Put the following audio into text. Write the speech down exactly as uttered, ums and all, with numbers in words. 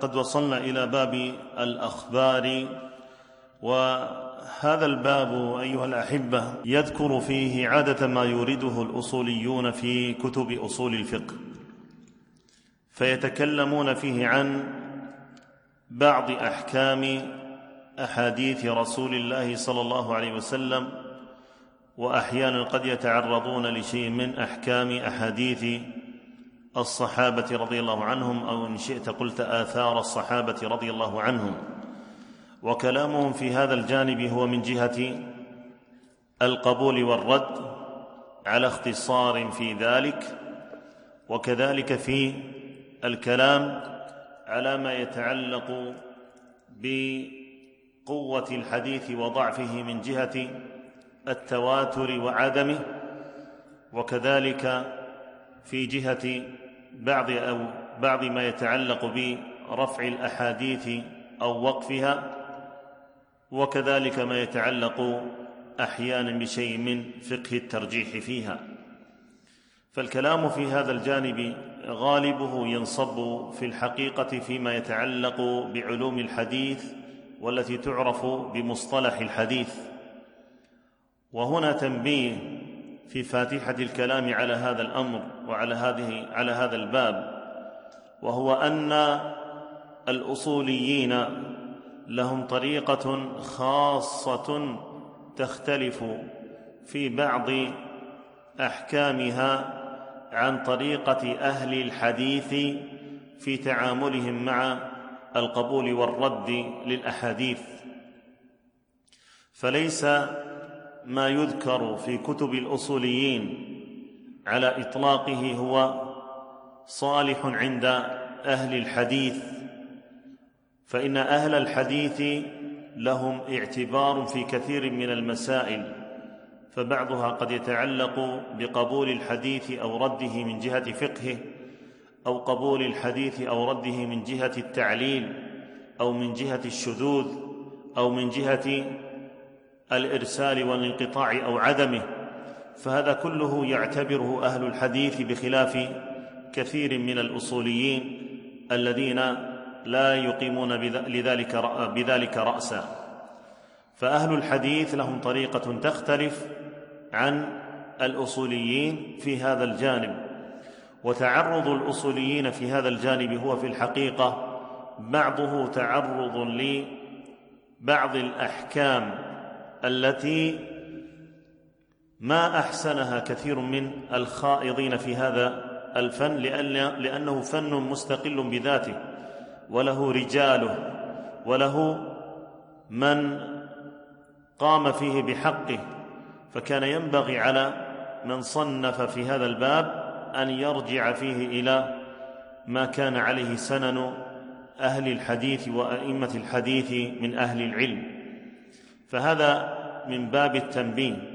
قد وصلنا إلى باب الأخبار، وهذا الباب أيها الأحبة يذكر فيه عادة ما يورده الأصوليون في كتب أصول الفقه، فيتكلمون فيه عن بعض أحكام أحاديث رسول الله صلى الله عليه وسلم، وأحيانا قد يتعرضون لشيء من أحكام أحاديث الصحابة رضي الله عنهم، أو إن شئت قلت آثار الصحابة رضي الله عنهم. وكلامهم في هذا الجانب هو من جهة القبول والرد على اختصار في ذلك، وكذلك في الكلام على ما يتعلق بقوة الحديث وضعفه من جهة التواتر وعدمه، وكذلك في جهة بعض أو بعض ما يتعلق برفع الأحاديث أو وقفها، وكذلك ما يتعلق أحيانا بشيء من فقه الترجيح فيها. فالكلام في هذا الجانب غالبه ينصب في الحقيقة فيما يتعلق بعلوم الحديث والتي تعرف بمصطلح الحديث. وهنا تنبيه في فاتحة الكلام على هذا الأمر وعلى هذه على هذا الباب، وهو أن الأصوليين لهم طريقة خاصة تختلف في بعض أحكامها عن طريقة أهل الحديث في تعاملهم مع القبول والرد للأحاديث. فليس ما يذكر في كتب الأصوليين على إطلاقه هو صالح عند أهل الحديث، فإن أهل الحديث لهم اعتبار في كثير من المسائل، فبعضها قد يتعلق بقبول الحديث أو رده من جهة فقهه، أو قبول الحديث أو رده من جهة التعليل، أو من جهة الشذوذ، أو من جهة الإرسال والانقطاع أو عدمه. فهذا كله يعتبره أهل الحديث بخلاف كثير من الأصوليين الذين لا يقيمون بذلك بذلك رأسا. فأهل الحديث لهم طريقة تختلف عن الأصوليين في هذا الجانب، وتعرض الأصوليين في هذا الجانب هو في الحقيقة بعضه تعرض لبعض الأحكام التي ما أحسنها كثير من الخائضين في هذا الفن، لأنه فن مستقل بذاته، وله رجاله، وله من قام فيه بحقه. فكان ينبغي على من صنف في هذا الباب أن يرجع فيه إلى ما كان عليه سنن أهل الحديث وأئمة الحديث من أهل العلم. فهذا من باب التنبيه.